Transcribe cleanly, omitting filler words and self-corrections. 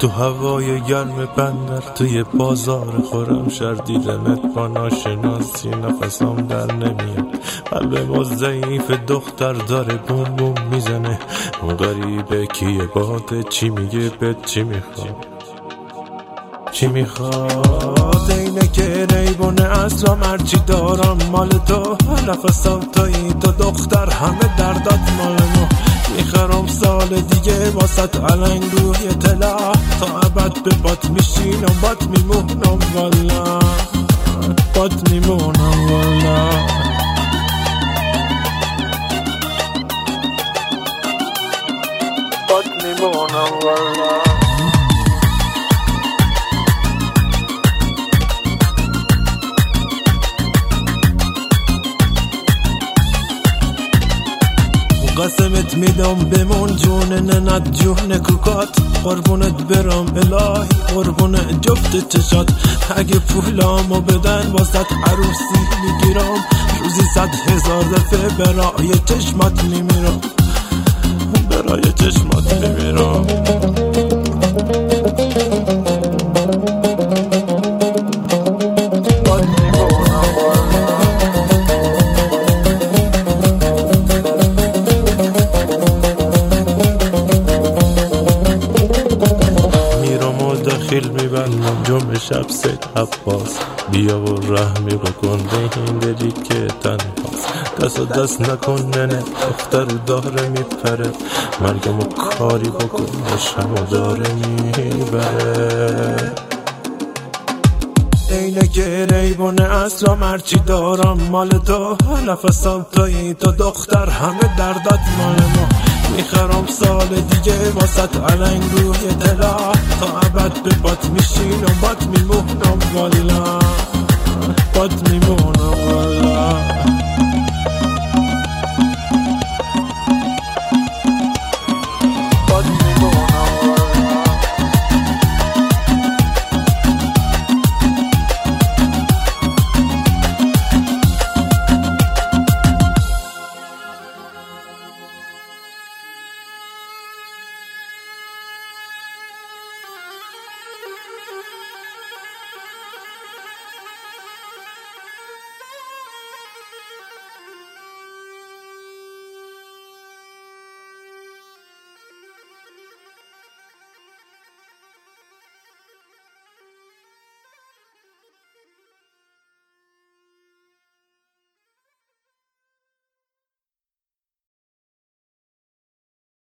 تو هوای گرم بندر توی بازار خورم شهر دیدنت با ناشناسی نفسم در نمیاد. قلب ما ضعیف دختر داره بوم بوم میزنه. اون غریبه کیه باده چی میگه بهت چی میخواد چی میخواد؟ اینه که ریبونه اسلام هرچی دارم مال تو. نفسم تویی تو دختر همه دردات مال ما. میخرم سال دیگه واسط علنگ روی طلا. تا ابد به بات میشینم بات میمونم والا. بات میمونم والا. بات میمونم والا. قسمت میدم بمون جون ننت جون کوکات. قربونت برم الهی قربون جفت چشات. اگه پولامو بدن واسط عروسی میگیرم. روزی 100,000 دفعه برای چشمات میمیرم. برای چشمات میمیرم. داخل میبندم جمعه شب سید عباس. بیا و رحمی بکن به این دلی که تنهاست. دست و دست نکن ننه دختر داره میپره. مرگمو کاری بکن شمو داره میبره. اینه که ریبونه اسلام هرچی دارم مال تو. نفسم تویی تو دختر همه دردات مال ما. میخرم سال دیگه واسط علنگ روی طلا. تا ابد به بات میشینم بات میمونم والا. بات میمونم والا.